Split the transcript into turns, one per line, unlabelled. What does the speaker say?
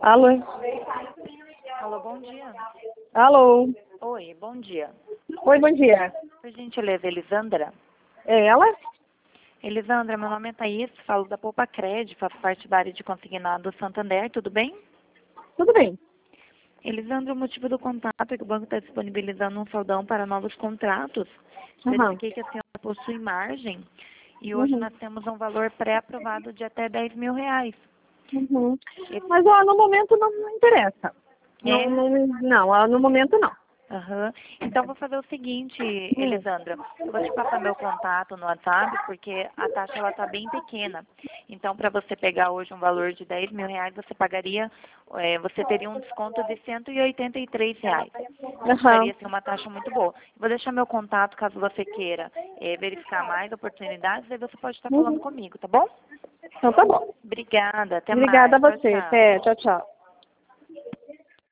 Alô?
Alô, bom dia.
Alô?
Oi, bom dia.
Oi, bom dia.
Por gentileza, Elisandra?
É ela?
Elisandra, meu nome é Thaís, falo da Poupa Cred, faço parte da área de consignado Santander, tudo bem?
Tudo bem.
Elisandra, o motivo do contato é que o banco está disponibilizando um saldão para novos contratos.
Aham.
Verifiquei que a senhora possui margem e hoje
Uhum.
nós temos um valor pré-aprovado de até R$ 10.000.
Uhum.
Esse-
Mas ó, no momento não interessa.
É?
No momento não.
Aham. Então, vou fazer o seguinte,
Hum.
Elisandra. Eu vou te passar meu contato no WhatsApp, porque a taxa ela está bem pequena. Então, para você pegar hoje um valor de R$ 10.000, você pagaria, você teria um desconto de R$ 183. Então,
Aham.
ficaria assim, uma taxa muito boa. Vou deixar meu contato, caso você queira verificar mais oportunidades, aí você pode estar falando
Uhum.
comigo, tá bom?
Então tá bom.
Obrigada, até
Obrigada
mais.
a
Tchau,
você.
tchau.
Até, tchau, tchau.